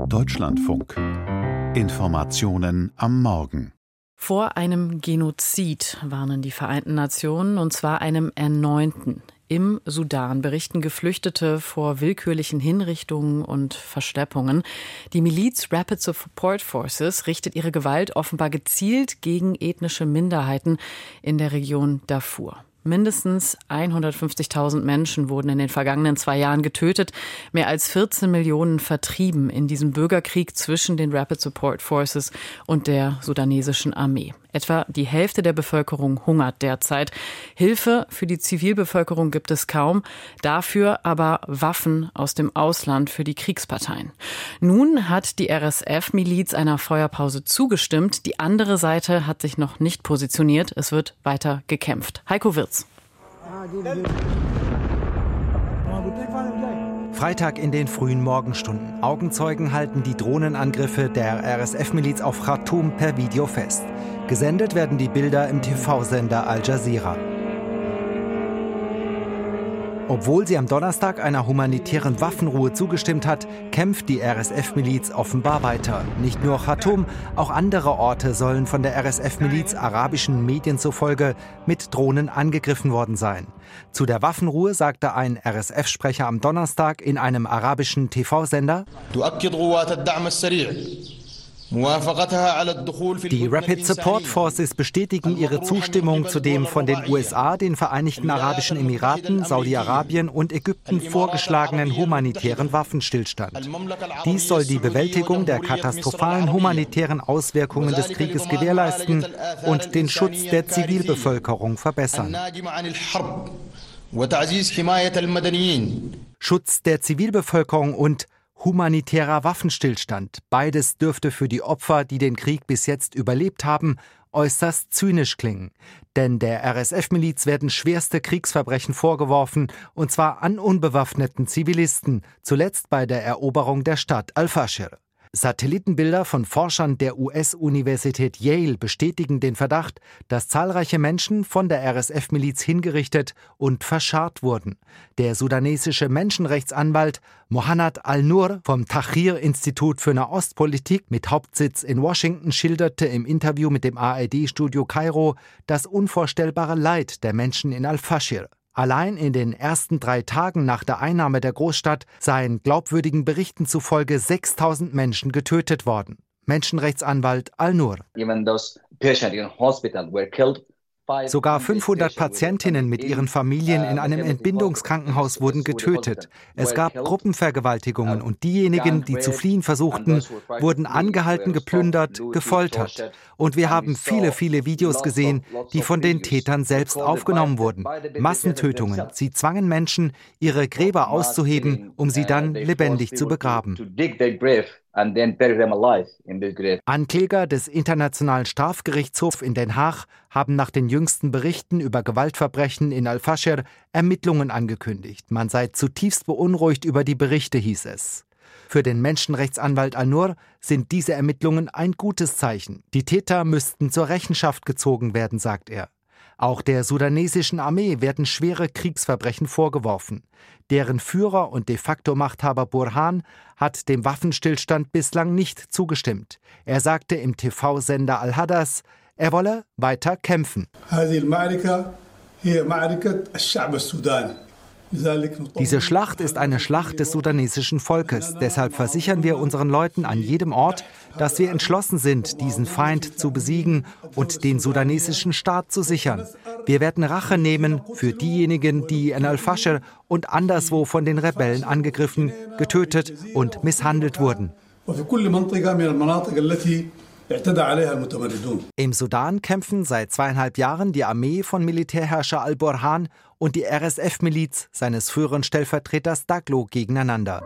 Deutschlandfunk. Informationen am Morgen. Vor einem Genozid warnen die Vereinten Nationen, und zwar einem erneuten. Im Sudan berichten Geflüchtete vor willkürlichen Hinrichtungen und Verschleppungen. Die Miliz Rapid Support Forces richtet ihre Gewalt offenbar gezielt gegen ethnische Minderheiten in der Region Darfur. Mindestens 150.000 Menschen wurden in den vergangenen 2 Jahren getötet, mehr als 14 Millionen vertrieben in diesem Bürgerkrieg zwischen den Rapid Support Forces und der sudanesischen Armee. Etwa die Hälfte der Bevölkerung hungert derzeit. Hilfe für die Zivilbevölkerung gibt es kaum, dafür aber Waffen aus dem Ausland für die Kriegsparteien. Nun hat die RSF-Miliz einer Feuerpause zugestimmt. Die andere Seite hat sich noch nicht positioniert. Es wird weiter gekämpft. Heiko Wirz. Freitag in den frühen Morgenstunden. Augenzeugen halten die Drohnenangriffe der RSF-Miliz auf Khartoum per Video fest. Gesendet werden die Bilder im TV-Sender Al Jazeera. Obwohl sie am Donnerstag einer humanitären Waffenruhe zugestimmt hat, kämpft die RSF-Miliz offenbar weiter. Nicht nur Khartoum, auch andere Orte sollen von der RSF-Miliz arabischen Medien zufolge mit Drohnen angegriffen worden sein. Zu der Waffenruhe sagte ein RSF-Sprecher am Donnerstag in einem arabischen TV-Sender: Die Rapid Support Forces bestätigen ihre Zustimmung zu dem von den USA, den Vereinigten Arabischen Emiraten, Saudi-Arabien und Ägypten vorgeschlagenen humanitären Waffenstillstand. Dies soll die Bewältigung der katastrophalen humanitären Auswirkungen des Krieges gewährleisten und den Schutz der Zivilbevölkerung verbessern. Schutz der Zivilbevölkerung und humanitärer Waffenstillstand. Beides dürfte für die Opfer, die den Krieg bis jetzt überlebt haben, äußerst zynisch klingen. Denn der RSF-Miliz werden schwerste Kriegsverbrechen vorgeworfen, und zwar an unbewaffneten Zivilisten, zuletzt bei der Eroberung der Stadt Al-Fashir. Satellitenbilder von Forschern der US-Universität Yale bestätigen den Verdacht, dass zahlreiche Menschen von der RSF-Miliz hingerichtet und verscharrt wurden. Der sudanesische Menschenrechtsanwalt Mohanad Al-Nur vom Tahrir-Institut für Nahostpolitik mit Hauptsitz in Washington schilderte im Interview mit dem ARD-Studio Kairo das unvorstellbare Leid der Menschen in Al-Fashir. Allein in den ersten 3 Tagen nach der Einnahme der Großstadt seien glaubwürdigen Berichten zufolge 6.000 Menschen getötet worden. Menschenrechtsanwalt Al-Nur. Sogar 500 Patientinnen mit ihren Familien in einem Entbindungskrankenhaus wurden getötet. Es gab Gruppenvergewaltigungen und diejenigen, die zu fliehen versuchten, wurden angehalten, geplündert, gefoltert. Und wir haben viele, viele Videos gesehen, die von den Tätern selbst aufgenommen wurden. Massentötungen. Sie zwangen Menschen, ihre Gräber auszuheben, um sie dann lebendig zu begraben. Ankläger des Internationalen Strafgerichtshofs in Den Haag haben nach den jüngsten Berichten über Gewaltverbrechen in Al-Fashir Ermittlungen angekündigt. Man sei zutiefst beunruhigt über die Berichte, hieß es. Für den Menschenrechtsanwalt Al-Nur sind diese Ermittlungen ein gutes Zeichen. Die Täter müssten zur Rechenschaft gezogen werden, sagt er. Auch der sudanesischen Armee werden schwere Kriegsverbrechen vorgeworfen. Deren Führer und de facto Machthaber Burhan hat dem Waffenstillstand bislang nicht zugestimmt. Er sagte im TV-Sender Al-Hadas, er wolle weiter kämpfen. Diese Schlacht ist eine Schlacht des sudanesischen Volkes. Deshalb versichern wir unseren Leuten an jedem Ort, dass wir entschlossen sind, diesen Feind zu besiegen und den sudanesischen Staat zu sichern. Wir werden Rache nehmen für diejenigen, die in Al-Fashir und anderswo von den Rebellen angegriffen, getötet und misshandelt wurden. Im Sudan kämpfen seit 2,5 Jahren die Armee von Militärherrscher al-Burhan und die RSF-Miliz seines früheren Stellvertreters Daglo gegeneinander.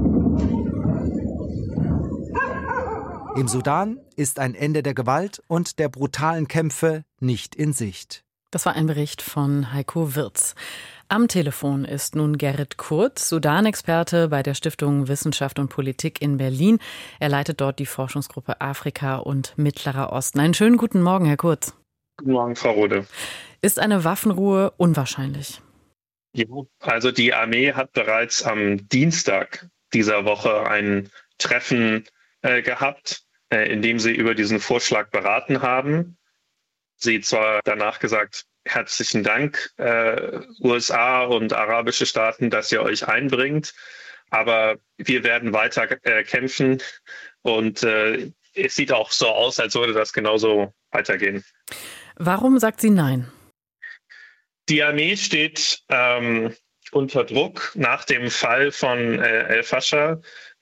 Im Sudan ist ein Ende der Gewalt und der brutalen Kämpfe nicht in Sicht. Das war ein Bericht von Heiko Wirz. Am Telefon ist nun Gerrit Kurz, Sudan-Experte bei der Stiftung Wissenschaft und Politik in Berlin. Er leitet dort die Forschungsgruppe Afrika und Mittlerer Osten. Einen schönen guten Morgen, Herr Kurz. Guten Morgen, Frau Rode. Ist eine Waffenruhe unwahrscheinlich? Ja, die Armee hat bereits am Dienstag dieser Woche ein Treffen gehabt, in dem sie über diesen Vorschlag beraten haben. Sie zwar danach gesagt, herzlichen Dank, USA und arabische Staaten, dass ihr euch einbringt, aber wir werden weiter kämpfen und es sieht auch so aus, als würde das genauso weitergehen. Warum sagt sie nein? Die Armee steht unter Druck nach dem Fall von El-Fasher.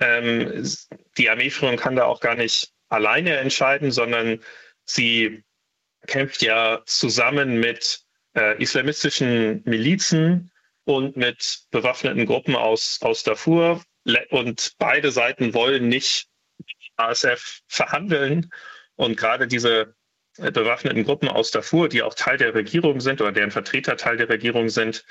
Die Armeeführung kann da auch gar nicht alleine entscheiden, sondern sie kämpft ja zusammen mit islamistischen Milizen und mit bewaffneten Gruppen aus Darfur. Und beide Seiten wollen nicht mit der RSF verhandeln. Und gerade diese bewaffneten Gruppen aus Darfur, die auch Teil der Regierung sind oder deren Vertreter Teil der Regierung sind,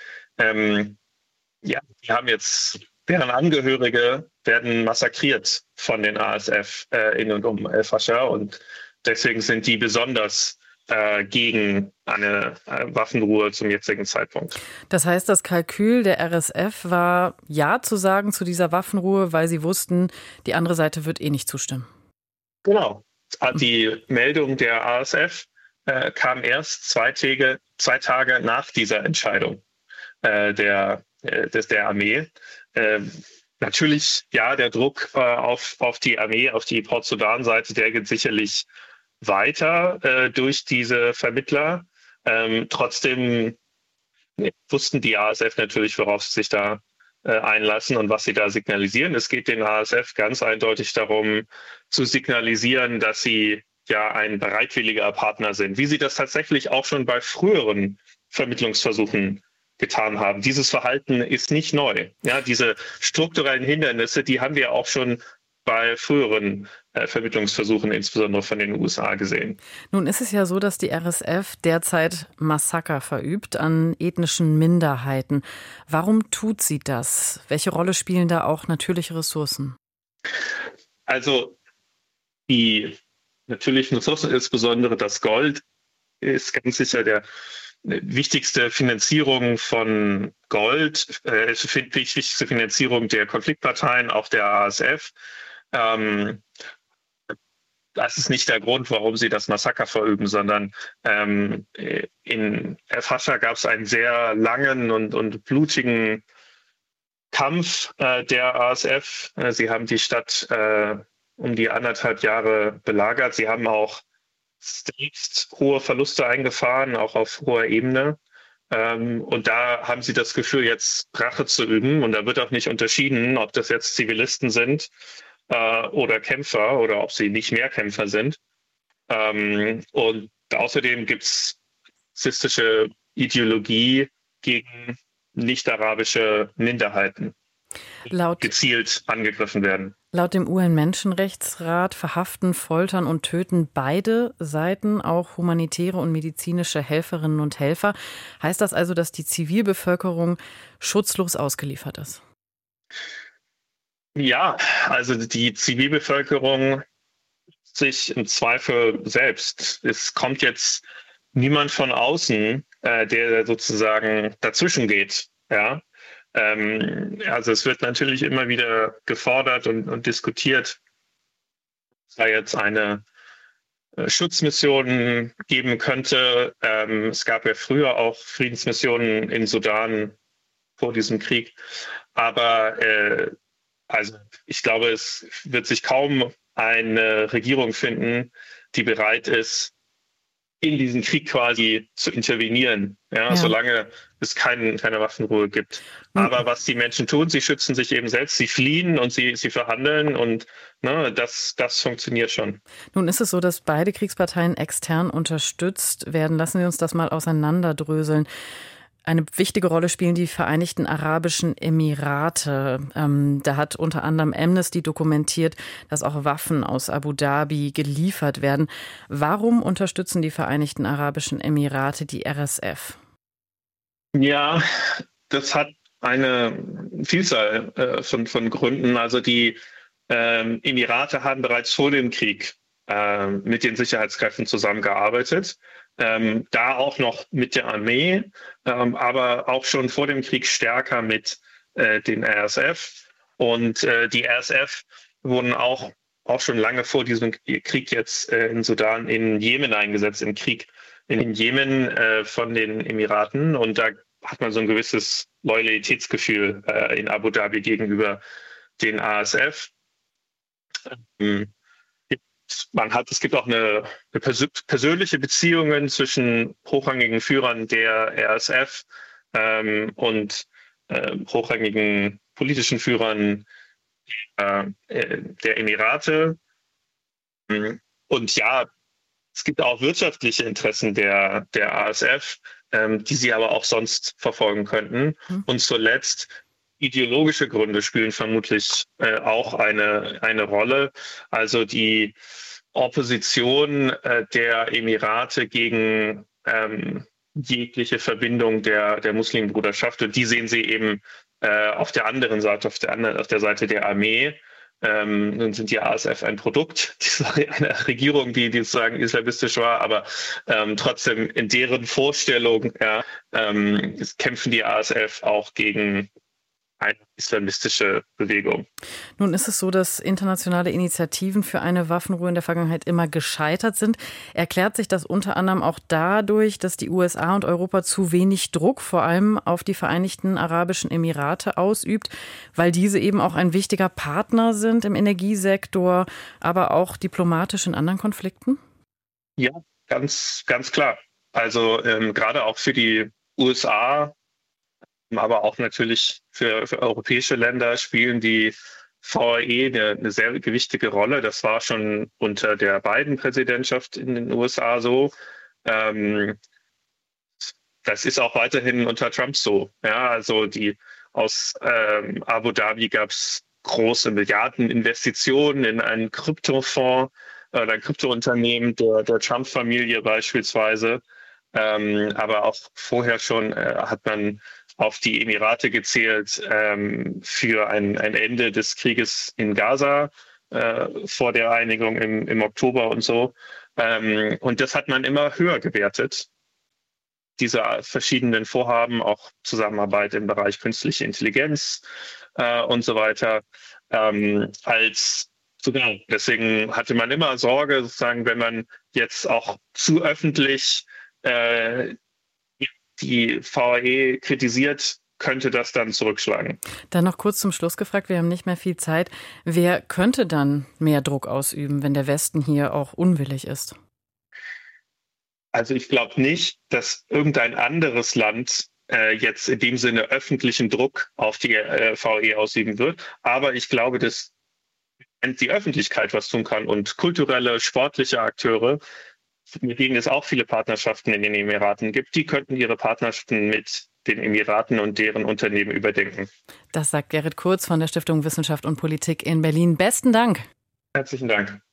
die haben jetzt, deren Angehörige werden massakriert von den RSF in und um El-Fasher. Und deswegen sind die besonders gegen eine Waffenruhe zum jetzigen Zeitpunkt. Das heißt, das Kalkül der RSF war, Ja zu sagen zu dieser Waffenruhe, weil sie wussten, die andere Seite wird eh nicht zustimmen. Genau. Die Meldung der RSF kam erst 2 Tage nach dieser Entscheidung der Armee. Natürlich, ja, der Druck auf die Armee, auf die Port-Sudan-Seite, der geht sicherlich weiter durch diese Vermittler. Trotzdem wussten die RSF natürlich, worauf sie sich da einlassen und was sie da signalisieren. Es geht den RSF ganz eindeutig darum, zu signalisieren, dass sie ja ein bereitwilliger Partner sind, wie sie das tatsächlich auch schon bei früheren Vermittlungsversuchen getan haben. Dieses Verhalten ist nicht neu. Ja, diese strukturellen Hindernisse, die haben wir auch schon bei früheren Vermittlungsversuchen, insbesondere von den USA, gesehen. Nun ist es ja so, dass die RSF derzeit Massaker verübt an ethnischen Minderheiten. Warum tut sie das? Welche Rolle spielen da auch natürliche Ressourcen? Also die natürlichen Ressourcen, insbesondere das Gold, ist ganz sicher der wichtigste Finanzierung von Gold, wichtigste Finanzierung der Konfliktparteien, auch der RSF. Das ist nicht der Grund, warum sie das Massaker verüben, sondern in El-Fasher gab es einen sehr langen und blutigen Kampf der RSF. Sie haben die Stadt um die 1,5 Jahre belagert. Sie haben auch selbst hohe Verluste eingefahren, auch auf hoher Ebene. Und da haben sie das Gefühl, jetzt Rache zu üben. Und da wird auch nicht unterschieden, ob das jetzt Zivilisten sind oder Kämpfer oder ob sie nicht mehr Kämpfer sind. Und außerdem gibt es rassistische Ideologie gegen nicht-arabische Minderheiten, die gezielt angegriffen werden. Laut dem UN-Menschenrechtsrat verhaften, foltern und töten beide Seiten auch humanitäre und medizinische Helferinnen und Helfer. Heißt das also, dass die Zivilbevölkerung schutzlos ausgeliefert ist? Ja, also die Zivilbevölkerung sich im Zweifel selbst. Es kommt jetzt niemand von außen, der sozusagen dazwischen geht. Ja? Also es wird natürlich immer wieder gefordert und diskutiert, dass da jetzt eine Schutzmission geben könnte. Es gab ja früher auch Friedensmissionen in Sudan vor diesem Krieg. Aber also ich glaube, es wird sich kaum eine Regierung finden, die bereit ist, in diesen Krieg quasi zu intervenieren, ja. Solange es keine Waffenruhe gibt. Aber was die Menschen tun, sie schützen sich eben selbst, sie fliehen und sie verhandeln und das funktioniert schon. Nun ist es so, dass beide Kriegsparteien extern unterstützt werden. Lassen Sie uns das mal auseinanderdröseln. Eine wichtige Rolle spielen die Vereinigten Arabischen Emirate. Da hat unter anderem Amnesty dokumentiert, dass auch Waffen aus Abu Dhabi geliefert werden. Warum unterstützen die Vereinigten Arabischen Emirate die RSF? Ja, das hat eine Vielzahl von Gründen. Also die Emirate haben bereits vor dem Krieg mit den Sicherheitskräften zusammengearbeitet. Da auch noch mit der Armee, aber auch schon vor dem Krieg stärker mit den RSF. Und die RSF wurden auch auch schon lange vor diesem Krieg jetzt in Sudan in Jemen eingesetzt, im Krieg in Jemen von den Emiraten. Und da hat man so ein gewisses Loyalitätsgefühl in Abu Dhabi gegenüber den RSF. Es gibt auch eine persönliche Beziehungen zwischen hochrangigen Führern der RSF und hochrangigen politischen Führern der Emirate. Und ja, es gibt auch wirtschaftliche Interessen der RSF, die sie aber auch sonst verfolgen könnten. Und zuletzt ideologische Gründe spielen vermutlich auch eine Rolle. Also die Opposition der Emirate gegen jegliche Verbindung der Muslimbruderschaft. Und die sehen sie eben auf der anderen Seite, auf der Seite der Armee. Nun sind die RSF ein Produkt einer Regierung, die sozusagen islamistisch war, aber trotzdem in deren Vorstellung kämpfen die RSF auch gegen eine islamistische Bewegung. Nun ist es so, dass internationale Initiativen für eine Waffenruhe in der Vergangenheit immer gescheitert sind. Erklärt sich das unter anderem auch dadurch, dass die USA und Europa zu wenig Druck vor allem auf die Vereinigten Arabischen Emirate ausübt, weil diese eben auch ein wichtiger Partner sind im Energiesektor, aber auch diplomatisch in anderen Konflikten? Ja, ganz, ganz klar. Also gerade auch für die USA, aber auch natürlich für europäische Länder spielen die VAE eine sehr gewichtige Rolle. Das war schon unter der Biden-Präsidentschaft in den USA so. Das ist auch weiterhin unter Trump so. Ja, also aus Abu Dhabi gab es große Milliardeninvestitionen in einen Kryptofonds oder ein Kryptounternehmen der Trump-Familie beispielsweise. Aber auch vorher schon hat man auf die Emirate gezählt für ein Ende des Krieges in Gaza vor der Einigung im Oktober und so. Und das hat man immer höher gewertet. Diese verschiedenen Vorhaben, auch Zusammenarbeit im Bereich künstliche Intelligenz und so weiter, als sogar. Deswegen hatte man immer Sorge, sozusagen, wenn man jetzt auch zu öffentlich die VAE kritisiert, könnte das dann zurückschlagen. Dann noch kurz zum Schluss gefragt, wir haben nicht mehr viel Zeit. Wer könnte dann mehr Druck ausüben, wenn der Westen hier auch unwillig ist? Also ich glaube nicht, dass irgendein anderes Land jetzt in dem Sinne öffentlichen Druck auf die VAE ausüben wird. Aber ich glaube, dass die Öffentlichkeit was tun kann und kulturelle, sportliche Akteure, mit denen es auch viele Partnerschaften in den Emiraten gibt, die könnten ihre Partnerschaften mit den Emiraten und deren Unternehmen überdenken. Das sagt Gerrit Kurz von der Stiftung Wissenschaft und Politik in Berlin. Besten Dank. Herzlichen Dank.